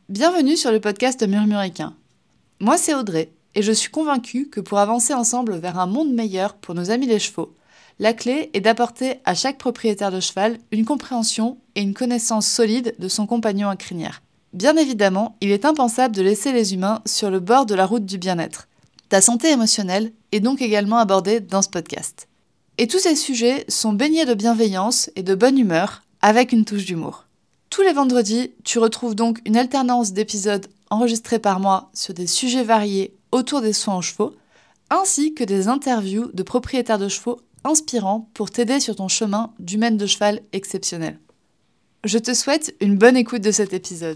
Bienvenue sur le podcast Murmuricain. Moi c'est Audrey et je suis convaincue que pour avancer ensemble vers un monde meilleur pour nos amis les chevaux, la clé est d'apporter à chaque propriétaire de cheval une compréhension et une connaissance solide de son compagnon à crinière. Bien évidemment, il est impensable de laisser les humains sur le bord de la route du bien-être. Ta santé émotionnelle est donc également abordée dans ce podcast. Et tous ces sujets sont baignés de bienveillance et de bonne humeur avec une touche d'humour. Tous les vendredis, tu retrouves donc une alternance d'épisodes enregistrés par moi sur des sujets variés autour des soins aux chevaux, ainsi que des interviews de propriétaires de chevaux inspirants pour t'aider sur ton chemin du maître de cheval exceptionnel. Je te souhaite une bonne écoute de cet épisode.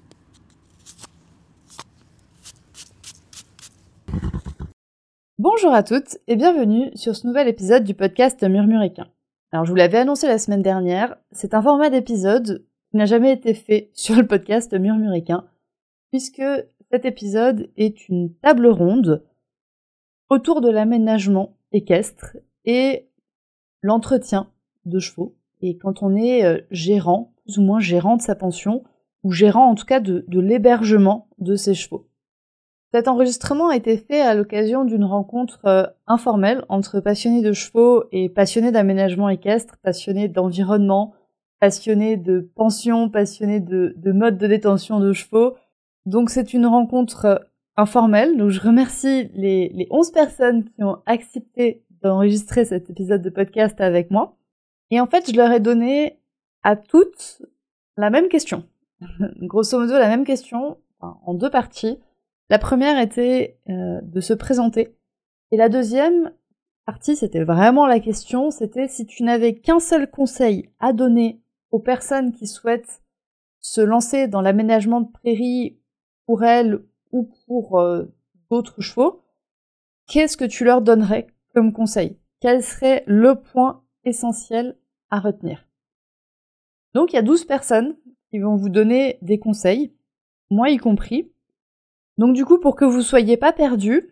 Bonjour à toutes et bienvenue sur ce nouvel épisode du podcast Murmuricain. Alors je vous l'avais annoncé la semaine dernière, c'est un format d'épisode qui n'a jamais été fait sur le podcast Murmuricain, puisque cet épisode est une table ronde autour de l'aménagement équestre et l'entretien de chevaux. Et quand on est gérant, plus ou moins gérant de sa pension, ou gérant en tout cas de l'hébergement de ses chevaux. Cet enregistrement a été fait à l'occasion d'une rencontre informelle entre passionnés de chevaux et passionnés d'aménagement équestre, passionnés d'environnement, passionnés de pension, passionnés de mode de détention de chevaux. Donc c'est une rencontre informelle. Donc je remercie les 11 personnes qui ont accepté d'enregistrer cet épisode de podcast avec moi. Et en fait, je leur ai donné à toutes la même question. Grosso modo, la même question, en deux parties. La première était de se présenter. Et la deuxième partie, c'était vraiment la question, c'était si tu n'avais qu'un seul conseil à donner aux personnes qui souhaitent se lancer dans l'aménagement de prairies pour elles ou pour d'autres chevaux, qu'est-ce que tu leur donnerais comme conseil? Quel serait le point essentiel à retenir? Donc il y a 12 personnes qui vont vous donner des conseils, moi y compris. Donc du coup, pour que vous soyez pas perdus,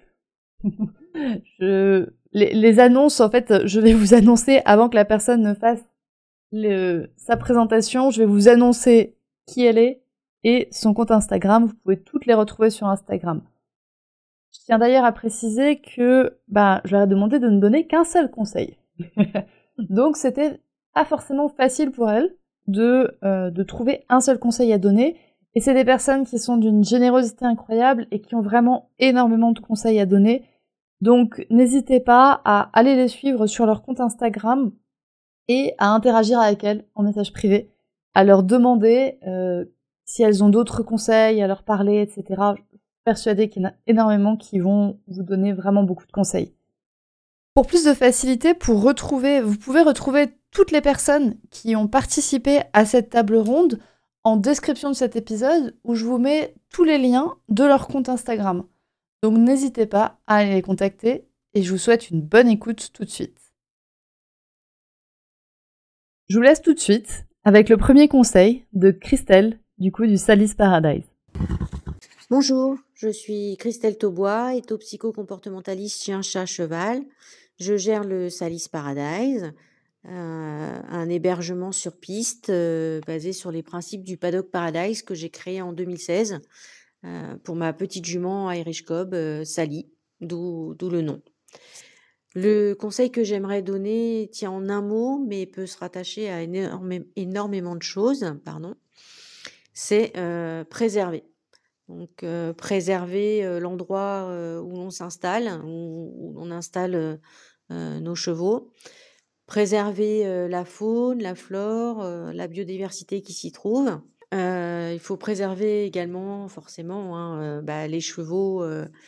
les annonces, en fait, je vais vous annoncer avant que la personne ne fasse sa présentation, je vais vous annoncer qui elle est et son compte Instagram. Vous pouvez toutes les retrouver sur Instagram. Je tiens d'ailleurs à préciser que je leur ai demandé de ne donner qu'un seul conseil. Donc c'était pas forcément facile pour elles de trouver un seul conseil à donner. Et c'est des personnes qui sont d'une générosité incroyable et qui ont vraiment énormément de conseils à donner. Donc n'hésitez pas à aller les suivre sur leur compte Instagram et à interagir avec elles en message privé, à leur demander si elles ont d'autres conseils, à leur parler, etc. Je suis persuadée qu'il y en a énormément qui vont vous donner vraiment beaucoup de conseils. Pour plus de facilité, vous pouvez retrouver toutes les personnes qui ont participé à cette table ronde en description de cet épisode où je vous mets tous les liens de leur compte Instagram. Donc n'hésitez pas à aller les contacter et je vous souhaite une bonne écoute tout de suite. Je vous laisse tout de suite avec le premier conseil de Christelle, du Salis Paradise. Bonjour, je suis Christelle Taubois, éthopsycho-comportementaliste chien-chat-cheval. Je gère le Salis Paradise, un hébergement sur piste basé sur les principes du Paddock Paradise que j'ai créé en 2016 pour ma petite jument Irish Cob, Sally, d'où le nom. Le conseil que j'aimerais donner tient en un mot, mais peut se rattacher à énormément de choses. C'est préserver. Donc préserver l'endroit où l'on s'installe, où l'on installe nos chevaux. Préserver la faune, la flore, la biodiversité qui s'y trouve. Il faut préserver également forcément les chevaux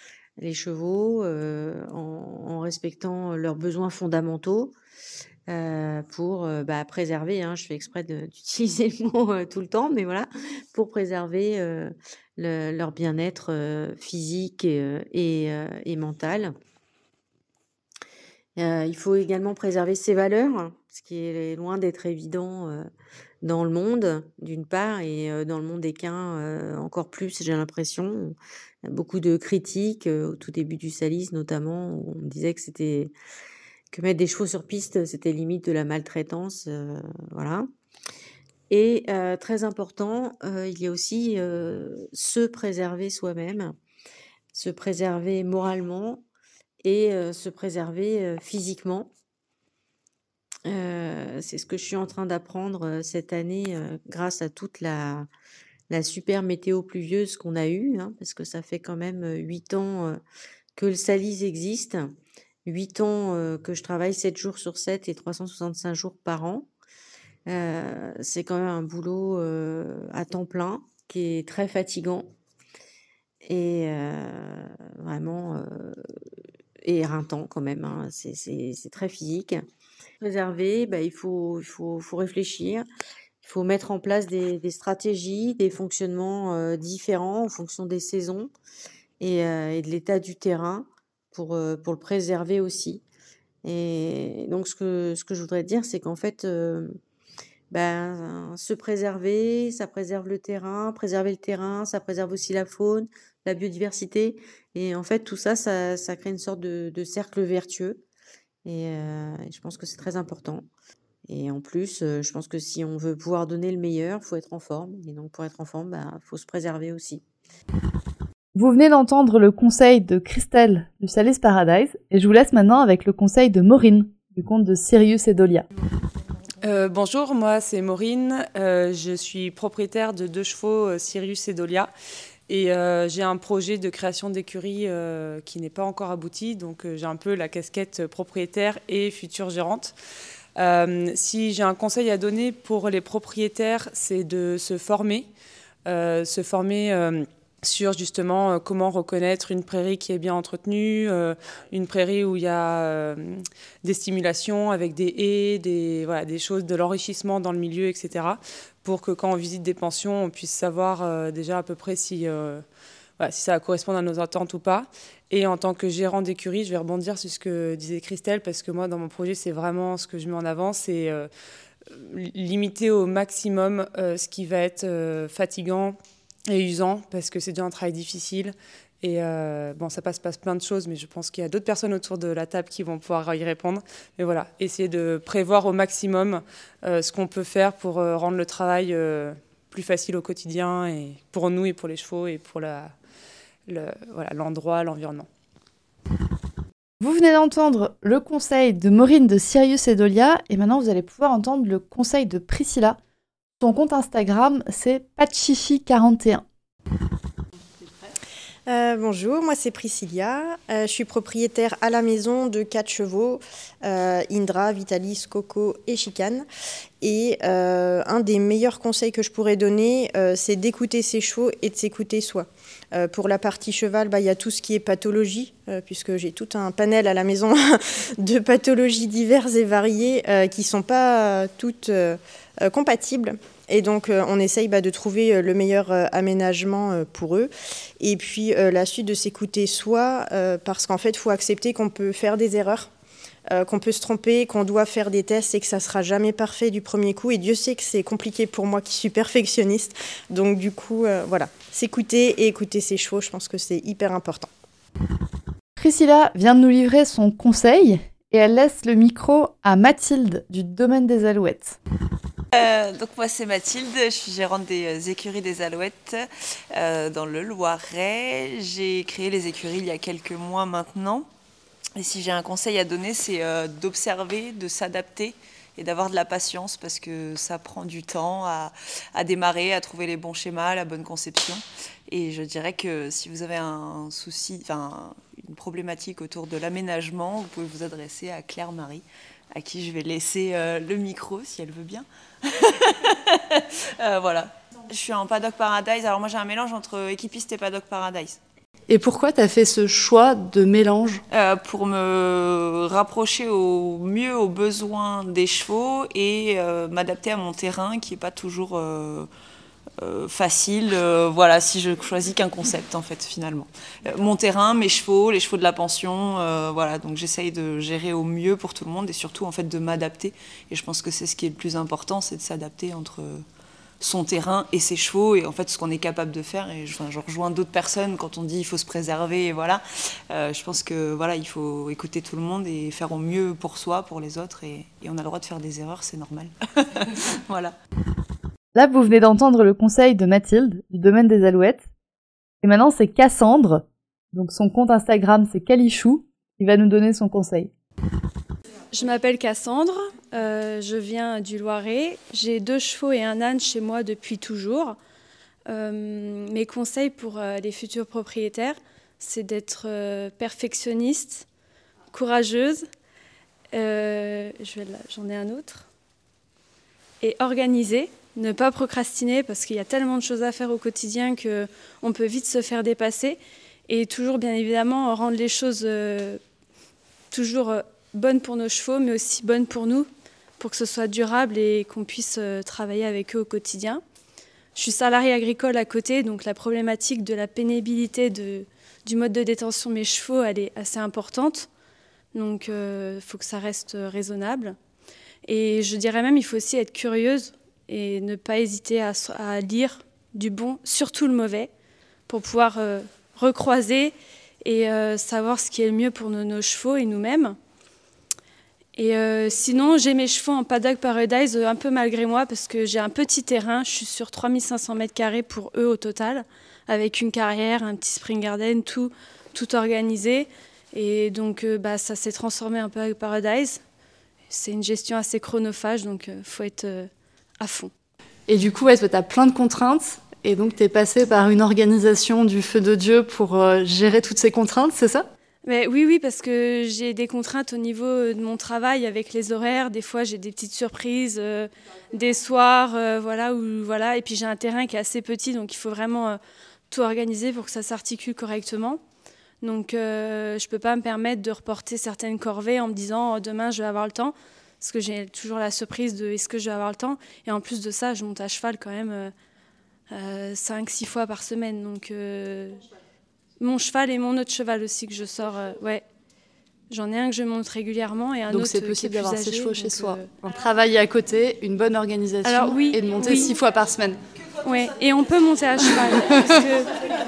en respectant leurs besoins fondamentaux pour préserver, je fais exprès d'utiliser le mot tout le temps, mais voilà, pour préserver leur bien-être physique et mental. Il faut également préserver ses valeurs, ce qui est loin d'être évident dans le monde, d'une part, et dans le monde équin encore plus, j'ai l'impression. Il y a beaucoup de critiques au tout début du Salis, notamment, où on me disait que mettre des chevaux sur piste, c'était limite de la maltraitance, voilà. Et très important, il y a aussi se préserver soi-même, se préserver moralement et se préserver physiquement. C'est ce que je suis en train d'apprendre cette année grâce à toute la super météo pluvieuse qu'on a eue, hein, parce que ça fait quand même 8 ans que le Salis existe, 8 ans que je travaille 7 jours sur 7 et 365 jours par an. C'est quand même un boulot à temps plein qui est très fatigant et vraiment éreintant quand même, hein. C'est très physique. Préserver, il faut réfléchir. Il faut mettre en place des stratégies, des fonctionnements différents en fonction des saisons et de l'état du terrain pour le préserver aussi. Et donc ce que je voudrais dire, c'est qu'en fait, se préserver, ça préserve le terrain, préserver le terrain, ça préserve aussi la faune, la biodiversité. Et en fait, tout ça, ça crée une sorte de cercle vertueux. Et je pense que c'est très important. Et en plus, je pense que si on veut pouvoir donner le meilleur, il faut être en forme. Et donc, pour être en forme, faut se préserver aussi. Vous venez d'entendre le conseil de Christelle du Salis Paradise, et je vous laisse maintenant avec le conseil de Maureen, du conte de Sirius et Dolia. Bonjour, moi c'est Maureen, je suis propriétaire de 2 chevaux Sirius et Dolia et j'ai un projet de création d'écurie qui n'est pas encore abouti, donc j'ai un peu la casquette propriétaire et future gérante. Si j'ai un conseil à donner pour les propriétaires, c'est de se former sur justement comment reconnaître une prairie qui est bien entretenue, une prairie où il y a des stimulations avec des haies, des choses, de l'enrichissement dans le milieu, etc. Pour que quand on visite des pensions, on puisse savoir déjà à peu près si ça correspond à nos attentes ou pas. Et en tant que gérant d'écurie, je vais rebondir sur ce que disait Christelle, parce que moi, dans mon projet, c'est vraiment ce que je mets en avant, c'est limiter au maximum ce qui va être fatigant et usant, parce que c'est déjà un travail difficile. Et ça passe plein de choses, mais je pense qu'il y a d'autres personnes autour de la table qui vont pouvoir y répondre. Mais voilà, essayer de prévoir au maximum ce qu'on peut faire pour rendre le travail plus facile au quotidien, et pour nous et pour les chevaux et pour l'endroit, l'environnement. Vous venez d'entendre le conseil de Maureen de Sirius et Dolia, et maintenant vous allez pouvoir entendre le conseil de Priscilla. Son compte Instagram, c'est patchichi41. Bonjour, moi c'est Priscilla. Je suis propriétaire à la maison de 4 chevaux, Indra, Vitalis, Coco et Chicane. Et un des meilleurs conseils que je pourrais donner, c'est d'écouter ses chevaux et de s'écouter soi. Pour la partie cheval, il y a tout ce qui est pathologie, puisque j'ai tout un panel à la maison de pathologies diverses et variées qui ne sont pas toutes compatibles. Et donc, on essaye de trouver le meilleur aménagement pour eux. Et puis, la suite de s'écouter soi, parce qu'en fait, il faut accepter qu'on peut faire des erreurs, qu'on peut se tromper, qu'on doit faire des tests et que ça ne sera jamais parfait du premier coup. Et Dieu sait que c'est compliqué pour moi qui suis perfectionniste. Donc, du coup, s'écouter et écouter ses chevaux, je pense que c'est hyper important. Priscilla vient de nous livrer son conseil et elle laisse le micro à Mathilde du domaine des Alouettes. Donc moi c'est Mathilde, je suis gérante des écuries des Alouettes dans le Loiret. J'ai créé les écuries il y a quelques mois maintenant. Et si j'ai un conseil à donner, c'est d'observer, de s'adapter et d'avoir de la patience, parce que ça prend du temps à démarrer, à trouver les bons schémas, la bonne conception. Et je dirais que si vous avez un souci, une problématique autour de l'aménagement, vous pouvez vous adresser à Claire-Marie, à qui je vais laisser le micro si elle veut bien. Voilà. Je suis en Paddock Paradise. Alors moi j'ai un mélange entre équipiste et Paddock Paradise. Et pourquoi tu as fait ce choix de mélange ? Pour me rapprocher au mieux aux besoins des chevaux et m'adapter à mon terrain qui n'est pas toujours facile. Si je choisis qu'un concept en fait finalement. Mon terrain, mes chevaux, les chevaux de la pension, donc j'essaye de gérer au mieux pour tout le monde et surtout en fait de m'adapter. Et je pense que c'est ce qui est le plus important, c'est de s'adapter entre son terrain et ses chevaux et en fait ce qu'on est capable de faire. Et je rejoins d'autres personnes quand on dit il faut se préserver et voilà. Je pense que il faut écouter tout le monde et faire au mieux pour soi, pour les autres et on a le droit de faire des erreurs, c'est normal. Voilà. Là, vous venez d'entendre le conseil de Mathilde, du domaine des alouettes. Et maintenant, c'est Cassandre. Donc son compte Instagram, c'est Calichou, qui va nous donner son conseil. Je m'appelle Cassandre, je viens du Loiret. J'ai 2 chevaux et un âne chez moi depuis toujours. Mes conseils pour les futurs propriétaires, c'est d'être perfectionniste, courageuse. J'en ai un autre. Et organisée, ne pas procrastiner parce qu'il y a tellement de choses à faire au quotidien qu'on peut vite se faire dépasser. Et toujours, bien évidemment, rendre les choses toujours bonnes pour nos chevaux, mais aussi bonnes pour nous, pour que ce soit durable et qu'on puisse travailler avec eux au quotidien. Je suis salariée agricole à côté, donc la problématique de la pénibilité du mode de détention de mes chevaux, elle est assez importante. Donc, il faut que ça reste raisonnable. Et je dirais même, il faut aussi être curieuse et ne pas hésiter à lire du bon, surtout le mauvais, pour pouvoir recroiser et savoir ce qui est le mieux pour nos chevaux et nous-mêmes. Et sinon, j'ai mes chevaux en Paddock Paradise un peu malgré moi parce que j'ai un petit terrain. Je suis sur 3500 m² pour eux au total, avec une carrière, un petit spring garden, tout organisé. Et donc, ça s'est transformé en Paddock Paradise. C'est une gestion assez chronophage, donc il faut être à fond. Et du coup, tu as plein de contraintes. Et donc, tu es passée par une organisation du feu de Dieu pour gérer toutes ces contraintes, c'est ça ? Mais oui, parce que j'ai des contraintes au niveau de mon travail avec les horaires. Des fois, j'ai des petites surprises, des soirs, voilà. Et puis, j'ai un terrain qui est assez petit, donc il faut vraiment tout organiser pour que ça s'articule correctement. Donc, je ne peux pas me permettre de reporter certaines corvées en me disant demain, je vais avoir le temps. Parce que j'ai toujours la surprise de est-ce que je vais avoir le temps. Et en plus de ça, je monte à cheval quand même 5-6 fois par semaine. Donc, mon cheval et mon autre cheval aussi que je sors. Ouais. J'en ai un que je monte régulièrement et un donc autre c'est possible qui est plus d'avoir ses âgé, chevaux chez soi. Un travail à côté, une bonne organisation. Alors, oui, et de monter 6 fois par semaine. Oui, et on peut monter à cheval. Parce que...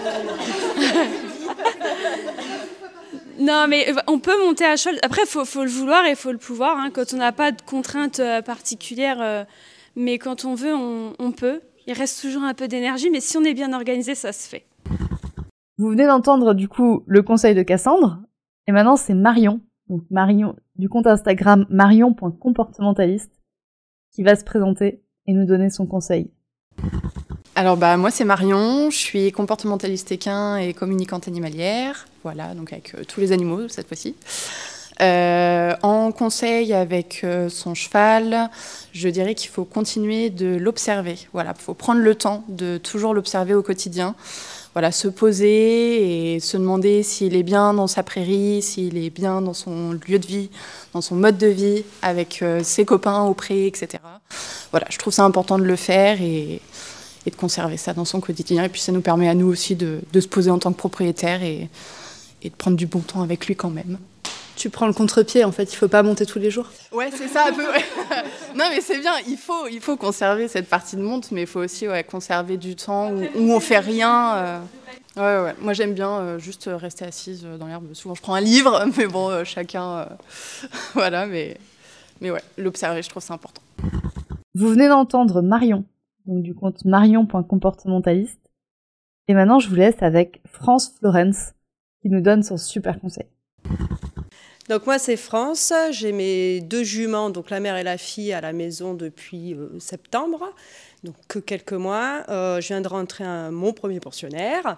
Non, mais on peut monter à cheval. Après, faut le vouloir et il faut le pouvoir. Hein, quand on n'a pas de contraintes particulières, mais quand on veut, on peut. Il reste toujours un peu d'énergie, mais si on est bien organisé, ça se fait. Vous venez d'entendre du coup le conseil de Cassandre. Et maintenant, c'est Marion. Donc Marion, du compte Instagram marion.comportementaliste, qui va se présenter et nous donner son conseil. Alors moi c'est Marion, je suis comportementaliste équin et communicante animalière, voilà, donc avec tous les animaux cette fois-ci. En conseil avec son cheval, je dirais qu'il faut continuer de l'observer. Voilà, il faut prendre le temps de toujours l'observer au quotidien. Voilà, se poser et se demander s'il est bien dans sa prairie, s'il est bien dans son lieu de vie, dans son mode de vie, avec ses copains au pré, etc. Voilà, je trouve ça important de le faire et de conserver ça dans son quotidien. Et puis ça nous permet à nous aussi de se poser en tant que propriétaire et de prendre du bon temps avec lui quand même. Tu prends le contre-pied, en fait, il ne faut pas monter tous les jours. Ouais, c'est ça un peu. Ouais. Non, mais c'est bien, il faut conserver cette partie de monte, mais il faut aussi conserver du temps où on fait rien. Ouais. Moi, j'aime bien juste rester assise dans l'herbe. Souvent, je prends un livre, mais bon, chacun... voilà, mais ouais, l'observer, je trouve ça important. Vous venez d'entendre Marion, donc du compte marion.comportementaliste. Et maintenant, je vous laisse avec France Florence, qui nous donne son super conseil. Donc moi c'est France, j'ai mes 2 juments, donc la mère et la fille à la maison depuis septembre, donc que quelques mois. Je viens de rentrer mon premier pensionnaire,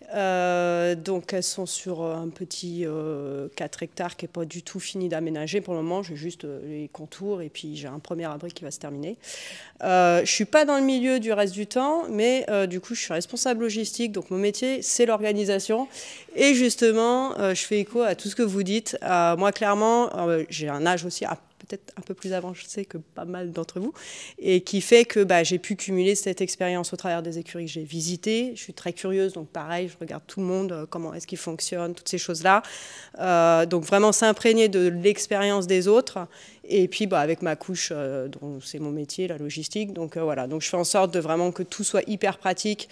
donc elles sont sur un petit 4 hectares qui n'est pas du tout fini d'aménager pour le moment, j'ai juste les contours et puis j'ai un premier abri qui va se terminer. Je ne suis pas dans le milieu du reste du temps, mais du coup je suis responsable logistique, donc mon métier c'est l'organisation. Et justement, je fais écho à tout ce que vous dites. Moi, clairement, j'ai un âge aussi peut-être un peu plus avancé que pas mal d'entre vous, et qui fait que j'ai pu cumuler cette expérience au travers des écuries que j'ai visitées. Je suis très curieuse, donc pareil, je regarde tout le monde, comment est-ce qu'ils fonctionnent, toutes ces choses-là. Donc vraiment s'imprégner de l'expérience des autres. Et puis avec ma couche, dont c'est mon métier, la logistique. Donc voilà, donc je fais en sorte de vraiment que tout soit hyper pratique.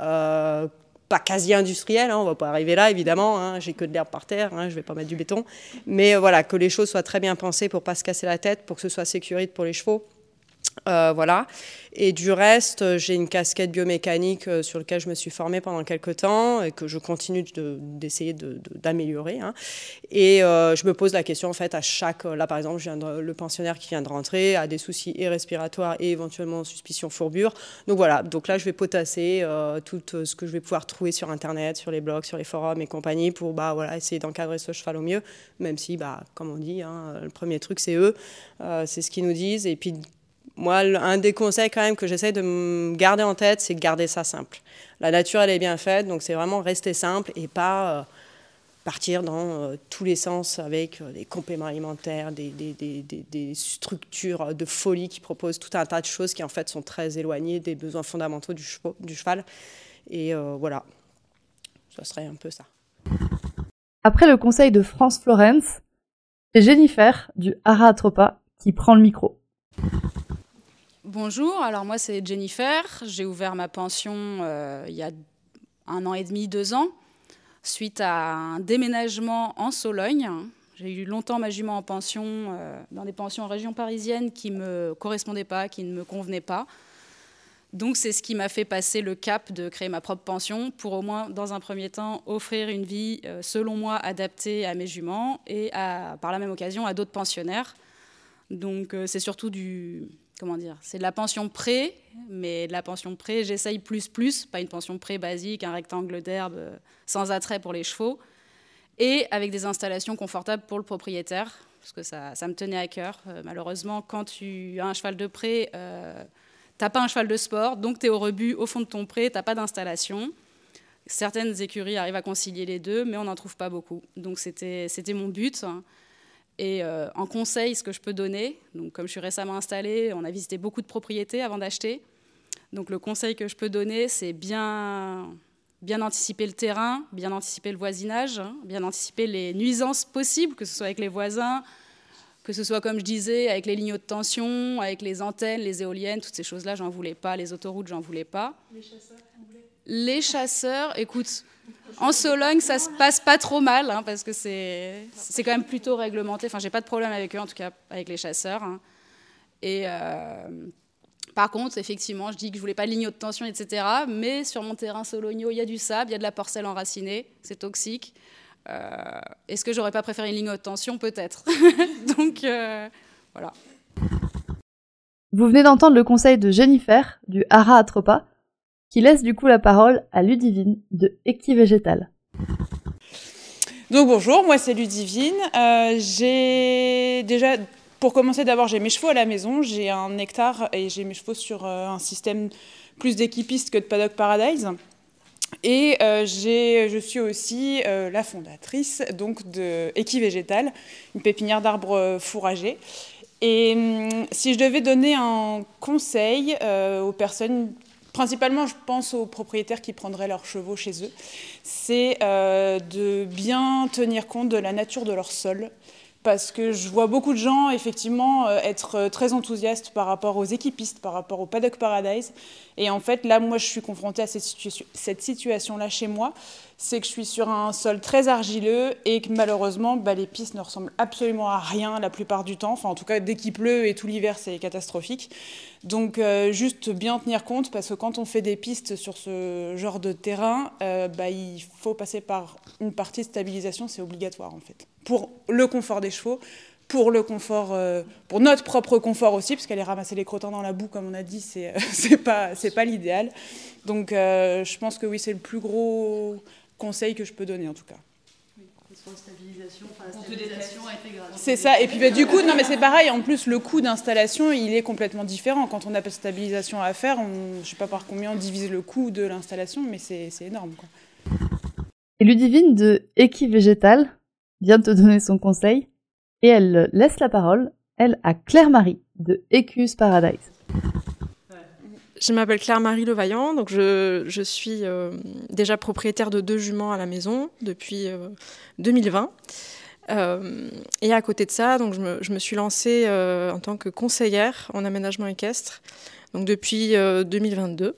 Pas quasi industriel, on ne va pas arriver là évidemment, j'ai que de l'herbe par terre, je ne vais pas mettre du béton, mais voilà, que les choses soient très bien pensées pour ne pas se casser la tête, pour que ce soit sécurité pour les chevaux. Voilà. Et du reste, j'ai une casquette biomécanique sur laquelle je me suis formée pendant quelques temps et que je continue d'essayer d'améliorer. Hein. Et je me pose la question, en fait, à chaque... Là, par exemple, le pensionnaire qui vient de rentrer a des soucis et respiratoires et éventuellement suspicion fourbure. Donc voilà, donc là, je vais potasser tout ce que je vais pouvoir trouver sur Internet, sur les blogs, sur les forums et compagnie pour essayer d'encadrer ce cheval au mieux, même si, comme on dit, hein, le premier truc, c'est eux. C'est ce qu'ils nous disent. Et puis... Moi, un des conseils quand même que j'essaie de me garder en tête, c'est de garder ça simple. La nature, elle est bien faite, donc c'est vraiment rester simple et pas partir dans tous les sens avec des compléments alimentaires, des structures de folie qui proposent tout un tas de choses qui en fait sont très éloignées des besoins fondamentaux du cheval. Et voilà, ça serait un peu ça. Après le conseil de France Florence, c'est Jennifer du Haras Atropa qui prend le micro. Bonjour, alors moi c'est Jennifer, j'ai ouvert ma pension il y a 1 an et demi, 2 ans, suite à un déménagement en Sologne. J'ai eu longtemps ma jument en pension, dans des pensions en région parisienne qui ne me correspondaient pas, qui ne me convenaient pas. Donc c'est ce qui m'a fait passer le cap de créer ma propre pension pour au moins dans un premier temps offrir une vie selon moi adaptée à mes juments et par la même occasion à d'autres pensionnaires. Donc c'est surtout c'est de la pension pré, mais de la pension pré, j'essaye plus, pas une pension pré basique, un rectangle d'herbe sans attrait pour les chevaux, et avec des installations confortables pour le propriétaire, parce que ça me tenait à cœur. Malheureusement, quand tu as un cheval de pré, t'as pas un cheval de sport, donc tu es au rebut au fond de ton pré, t'as pas d'installation. Certaines écuries arrivent à concilier les deux, mais on n'en trouve pas beaucoup. Donc c'était mon but. Et en conseil, ce que je peux donner, donc comme je suis récemment installée, on a visité beaucoup de propriétés avant d'acheter. Donc le conseil que je peux donner, c'est bien anticiper le terrain, bien anticiper le voisinage, hein, bien anticiper les nuisances possibles, que ce soit avec les voisins, que ce soit, comme je disais, avec les lignes haute tension, avec les antennes, les éoliennes, toutes ces choses-là, j'en voulais pas. Les autoroutes, j'en voulais pas. Les chasseurs, écoute... En Sologne, ça se passe pas trop mal, hein, parce que c'est quand même plutôt réglementé. Enfin, j'ai pas de problème avec eux, en tout cas avec les chasseurs. Hein. Et par contre, effectivement, je dis que je voulais pas de ligne haute tension, etc. Mais sur mon terrain sologno, il y a du sable, il y a de la porcelle enracinée, c'est toxique. Est-ce que j'aurais pas préféré une ligne haute tension? Peut-être. Donc, voilà. Vous venez d'entendre le conseil de Jennifer du Haras Atropa, qui laisse du coup la parole à Ludivine de Equivégétal. Donc bonjour, moi c'est Ludivine. J'ai déjà, pour commencer d'abord, j'ai mes chevaux à la maison, j'ai 1 hectare et j'ai mes chevaux sur un système plus d'équipistes que de Paddock Paradise. Et je suis aussi la fondatrice donc, de Equivégétal, une pépinière d'arbres fourragers. Et si je devais donner un conseil aux personnes, principalement je pense aux propriétaires qui prendraient leurs chevaux chez eux, c'est de bien tenir compte de la nature de leur sol. Parce que je vois beaucoup de gens, effectivement, être très enthousiastes par rapport aux équipistes, par rapport au Paddock Paradise. Et en fait, là, moi, je suis confrontée à cette situation-là chez moi. C'est que je suis sur un sol très argileux et que malheureusement, les pistes ne ressemblent absolument à rien la plupart du temps. Enfin, en tout cas, dès qu'il pleut et tout l'hiver, c'est catastrophique. Donc, juste bien tenir compte, parce que quand on fait des pistes sur ce genre de terrain, il faut passer par une partie de stabilisation, c'est obligatoire, en fait. Pour le confort des chevaux, pour le confort, pour notre propre confort aussi, parce qu'aller ramasser les crottins dans la boue, comme on a dit, c'est pas l'idéal. Donc, je pense que oui, c'est le plus gros conseil que je peux donner, en tout cas. Oui, soit stabilisation, stabilisation, intégration. C'est ça. Et puis, du coup, non, mais c'est pareil. En plus, le coût d'installation, il est complètement différent. Quand on a pas de stabilisation à faire, je ne sais pas par combien on divise le coût de l'installation, mais c'est énorme, quoi. Et Ludivine de Equivégétal vient de te donner son conseil et elle laisse la parole, elle, à Claire-Marie de Equus Paradise. Je m'appelle Claire-Marie Levaillant, donc je suis déjà propriétaire de 2 juments à la maison depuis 2020. Et à côté de ça, donc je me suis lancée en tant que conseillère en aménagement équestre, donc depuis 2022.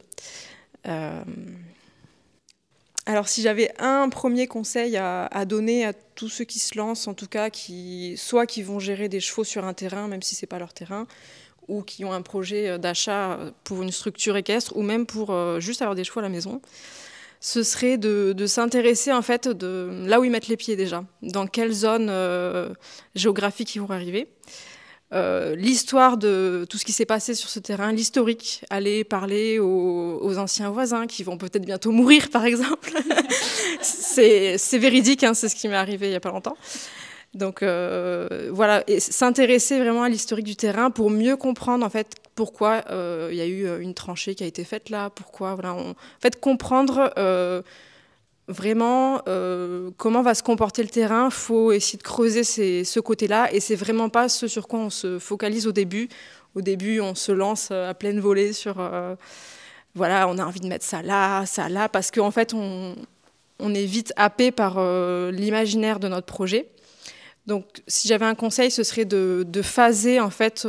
Alors si j'avais un premier conseil à donner à tous ceux qui se lancent, en tout cas, qui vont gérer des chevaux sur un terrain, même si ce n'est pas leur terrain, ou qui ont un projet d'achat pour une structure équestre ou même pour juste avoir des chevaux à la maison, ce serait de s'intéresser en fait de là où ils mettent les pieds déjà, dans quelle zone géographique ils vont arriver. L'histoire de tout ce qui s'est passé sur ce terrain, l'historique, aller parler aux anciens voisins qui vont peut-être bientôt mourir, par exemple. c'est véridique, hein, c'est ce qui m'est arrivé il n'y a pas longtemps. Donc voilà, et s'intéresser vraiment à l'historique du terrain pour mieux comprendre en fait pourquoi il y a eu une tranchée qui a été faite là, pourquoi voilà, en fait comprendre vraiment comment va se comporter le terrain. Faut essayer de creuser ce côté-là et c'est vraiment pas ce sur quoi on se focalise au début. Au début, on se lance à pleine volée sur voilà, on a envie de mettre ça là, parce qu'en fait on est vite happé par l'imaginaire de notre projet. Donc, si j'avais un conseil, ce serait de phaser en fait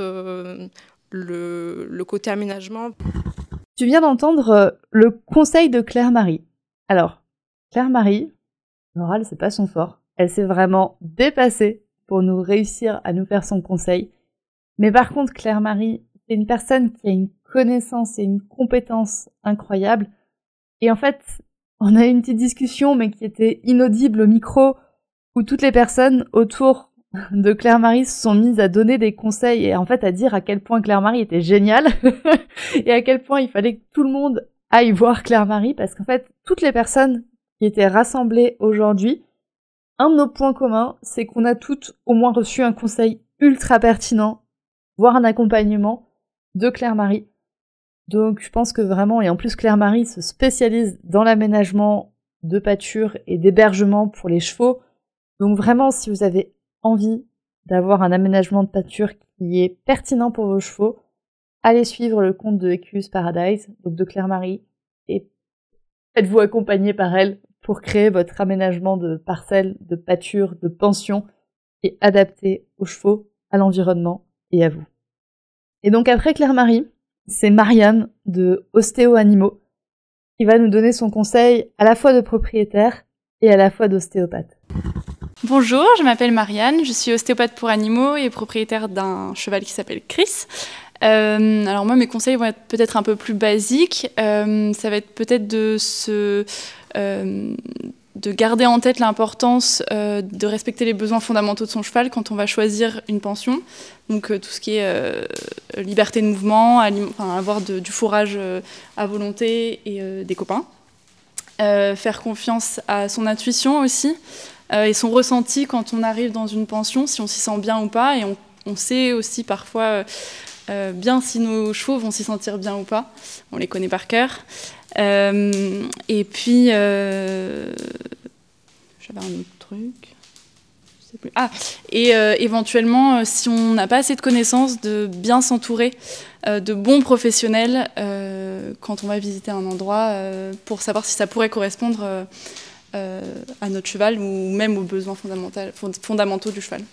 le côté aménagement. Tu viens d'entendre le conseil de Claire-Marie. Alors, Claire-Marie, l'oral, c'est pas son fort. Elle s'est vraiment dépassée pour nous réussir à nous faire son conseil. Mais par contre, Claire-Marie, c'est une personne qui a une connaissance et une compétence incroyable. Et en fait, on a eu une petite discussion, mais qui était inaudible au micro, où toutes les personnes autour de Claire-Marie se sont mises à donner des conseils et en fait à dire à quel point Claire-Marie était géniale et à quel point il fallait que tout le monde aille voir Claire-Marie parce qu'en fait, toutes les personnes qui étaient rassemblées aujourd'hui, un de nos points communs, c'est qu'on a toutes au moins reçu un conseil ultra pertinent, voire un accompagnement de Claire-Marie. Donc je pense que vraiment, et en plus Claire-Marie se spécialise dans l'aménagement de pâture et d'hébergement pour les chevaux. Donc vraiment, si vous avez envie d'avoir un aménagement de pâture qui est pertinent pour vos chevaux, allez suivre le compte de Equus Paradise, donc de Claire-Marie, et faites-vous accompagner par elle pour créer votre aménagement de parcelles, de pâture, de pension, qui est adapté aux chevaux, à l'environnement et à vous. Et donc après Claire-Marie, c'est Marianne de Ostéo Animaux qui va nous donner son conseil à la fois de propriétaire et à la fois d'ostéopathe. Bonjour, je m'appelle Marianne, je suis ostéopathe pour animaux et propriétaire d'un cheval qui s'appelle Chris. Alors moi, mes conseils vont être peut-être un peu plus basiques. Ça va être peut-être de garder en tête l'importance de respecter les besoins fondamentaux de son cheval quand on va choisir une pension. Donc tout ce qui est liberté de mouvement, avoir du fourrage à volonté et des copains. Faire confiance à son intuition aussi. Et son ressenti quand on arrive dans une pension, si on s'y sent bien ou pas. Et on sait aussi parfois bien si nos chevaux vont s'y sentir bien ou pas. On les connaît par cœur. Et puis, j'avais un autre truc. Je sais plus. Et éventuellement, si on n'a pas assez de connaissances, de bien s'entourer de bons professionnels quand on va visiter un endroit pour savoir si ça pourrait correspondre à notre cheval ou même aux besoins fondamentaux du cheval.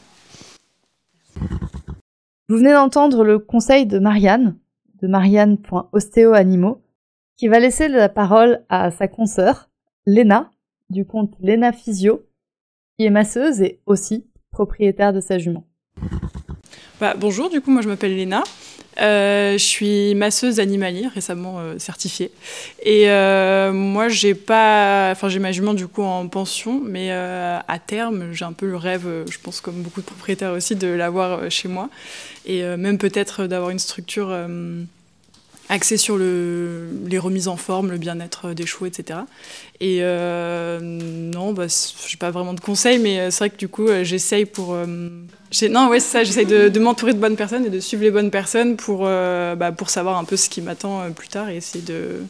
Vous venez d'entendre le conseil de Marianne.ostéoanimaux, qui va laisser la parole à sa consoeur, Léna, du compte Léna Physio, qui est masseuse et aussi propriétaire de sa jument. Bonjour, du coup, moi je m'appelle Léna. Je suis masseuse animalière récemment certifiée et moi j'ai ma jument du coup en pension, mais à terme j'ai un peu le rêve, je pense comme beaucoup de propriétaires aussi, de l'avoir chez moi et même peut-être d'avoir une structure axée sur les remises en forme, le bien-être des chevaux, etc. Et non, j'ai pas vraiment de conseils, mais c'est vrai que du coup j'essaye j'essaye de m'entourer de bonnes personnes et de suivre les bonnes personnes pour savoir un peu ce qui m'attend plus tard et essayer de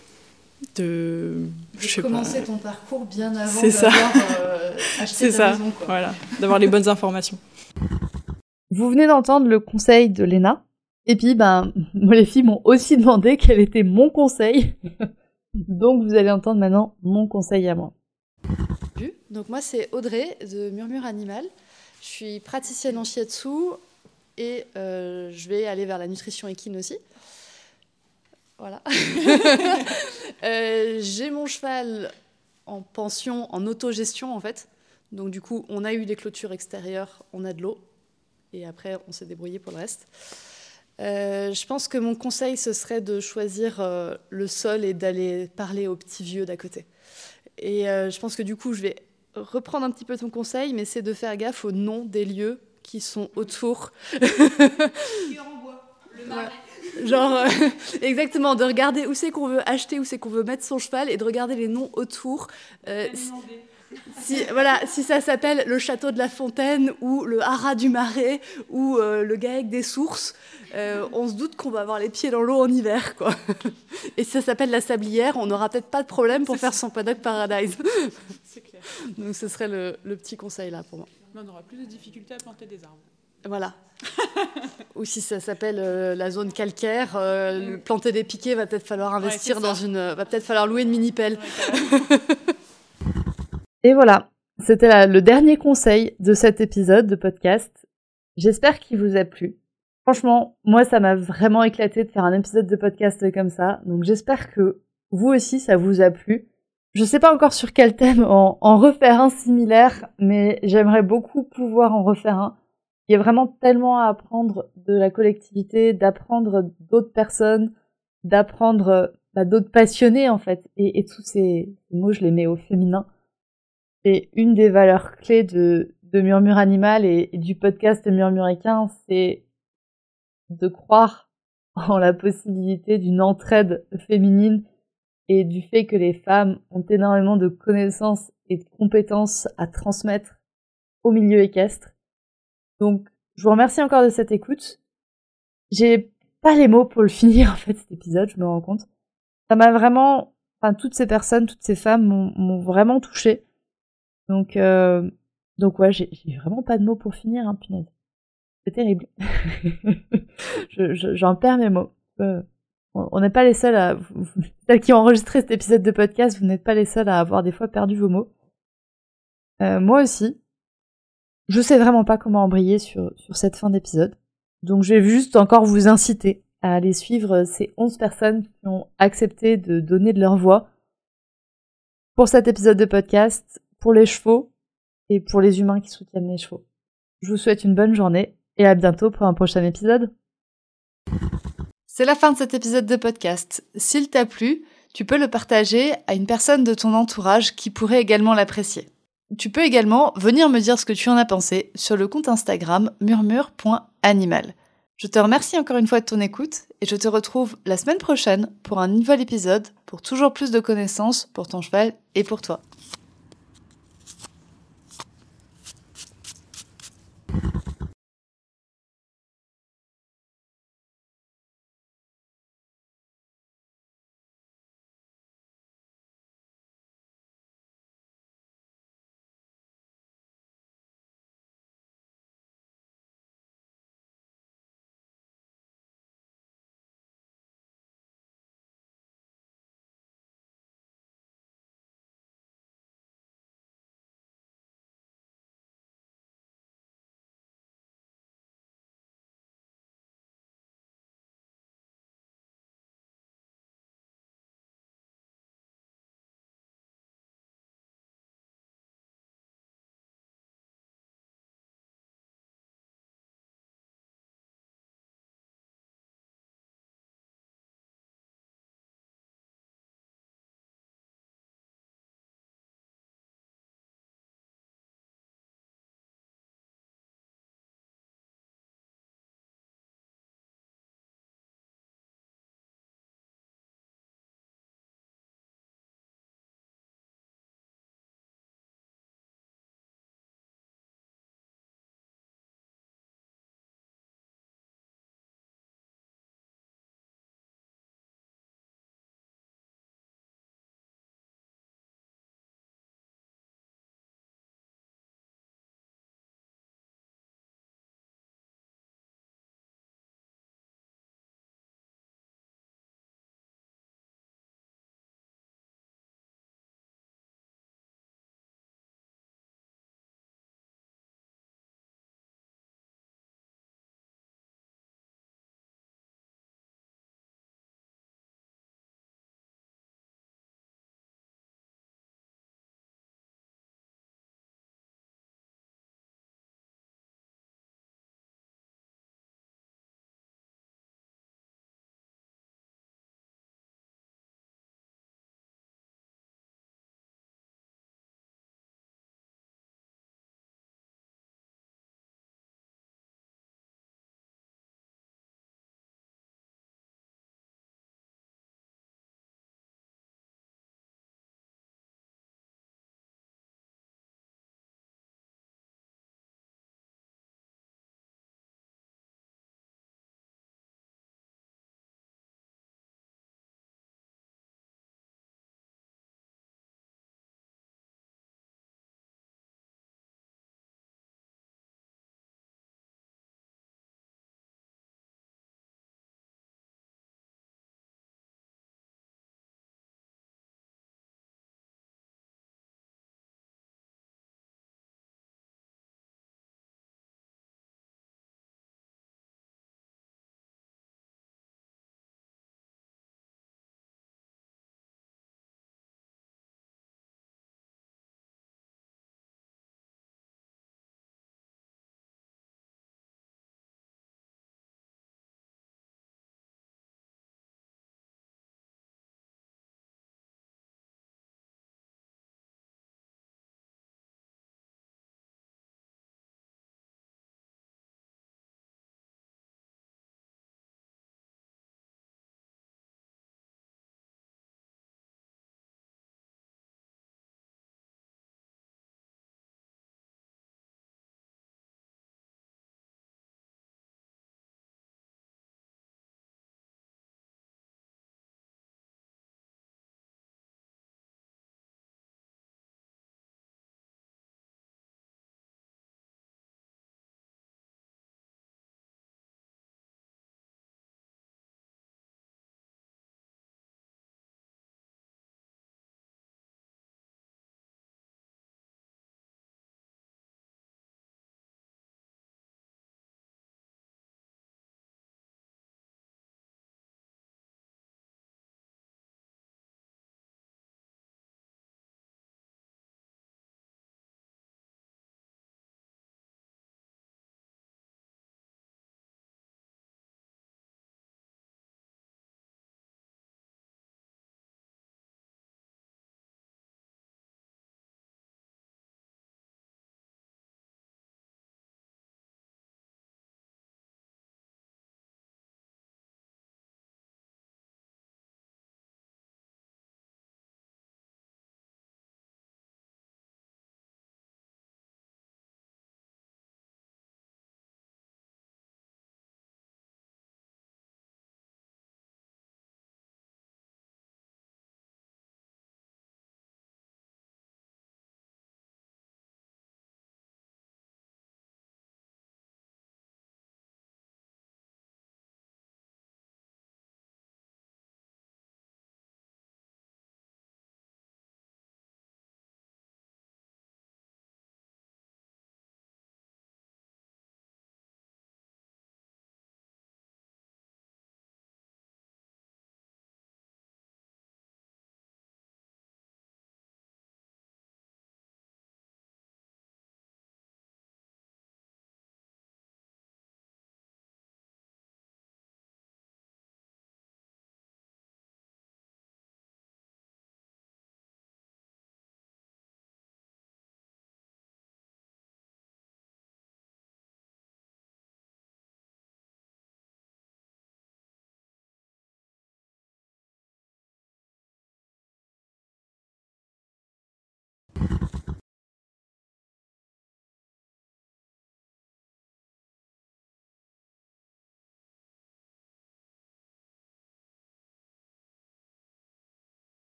commencer ton parcours bien avant d'avoir acheté ta maison. Quoi. Voilà, d'avoir les bonnes informations. Vous venez d'entendre le conseil de Léna. Et puis, moi, les filles m'ont aussi demandé quel était mon conseil. Donc, vous allez entendre maintenant mon conseil à moi. Donc, moi, c'est Audrey de Murmure Animal. Je suis praticienne en shiatsu et je vais aller vers la nutrition équine aussi. Voilà. J'ai mon cheval en pension, en autogestion, en fait. Donc, du coup, on a eu des clôtures extérieures, on a de l'eau. Et après, on s'est débrouillé pour le reste. Je pense que mon conseil, ce serait de choisir le sol et d'aller parler aux petits vieux d'à côté. Et je pense que du coup, je vais reprendre un petit peu ton conseil, mais c'est de faire gaffe aux noms des lieux qui sont autour. Genre, exactement, de regarder où c'est qu'on veut acheter, où c'est qu'on veut mettre son cheval et de regarder les noms autour. Si ça s'appelle le château de la Fontaine ou le haras du Marais ou le GAEC des sources, on se doute qu'on va avoir les pieds dans l'eau en hiver, quoi. Et si ça s'appelle la Sablière, on n'aura peut-être pas de problème pour faire son paddock paradise. C'est clair. Donc ce serait le petit conseil là pour moi. Mais on aura plus de difficultés à planter des arbres. Voilà. Ou si ça s'appelle la zone calcaire, planter des piquets, va peut-être falloir investir va peut-être falloir louer une mini-pelle. Et voilà, c'était le dernier conseil de cet épisode de podcast. J'espère qu'il vous a plu. Franchement, moi, ça m'a vraiment éclaté de faire un épisode de podcast comme ça. Donc j'espère que vous aussi, ça vous a plu. Je sais pas encore sur quel thème en refaire un similaire, mais j'aimerais beaucoup pouvoir en refaire un. Il y a vraiment tellement à apprendre de la collectivité, d'apprendre d'autres personnes, d'apprendre d'autres passionnés, en fait. Et tous ces mots, je les mets au féminin. Et une des valeurs clés de Murmure Animal et du podcast Murmuréquin, c'est de croire en la possibilité d'une entraide féminine et du fait que les femmes ont énormément de connaissances et de compétences à transmettre au milieu équestre. Donc, je vous remercie encore de cette écoute. J'ai pas les mots pour le finir, en fait, cet épisode, je me rends compte. Ça m'a vraiment... toutes ces personnes, toutes ces femmes m'ont vraiment touchée. Donc ouais, j'ai vraiment pas de mots pour finir, hein, punaise. C'est terrible. J'en perds mes mots. On n'est pas les seuls celles qui ont enregistré cet épisode de podcast, vous n'êtes pas les seuls à avoir des fois perdu vos mots. Moi aussi. Je sais vraiment pas comment embrayer sur cette fin d'épisode. Donc je vais juste encore vous inciter à aller suivre ces 11 personnes qui ont accepté de donner de leur voix pour cet épisode de podcast, pour les chevaux et pour les humains qui soutiennent les chevaux. Je vous souhaite une bonne journée et à bientôt pour un prochain épisode. C'est la fin de cet épisode de podcast. S'il t'a plu, tu peux le partager à une personne de ton entourage qui pourrait également l'apprécier. Tu peux également venir me dire ce que tu en as pensé sur le compte Instagram murmure.animal. Je te remercie encore une fois de ton écoute et je te retrouve la semaine prochaine pour un nouvel épisode pour toujours plus de connaissances pour ton cheval et pour toi.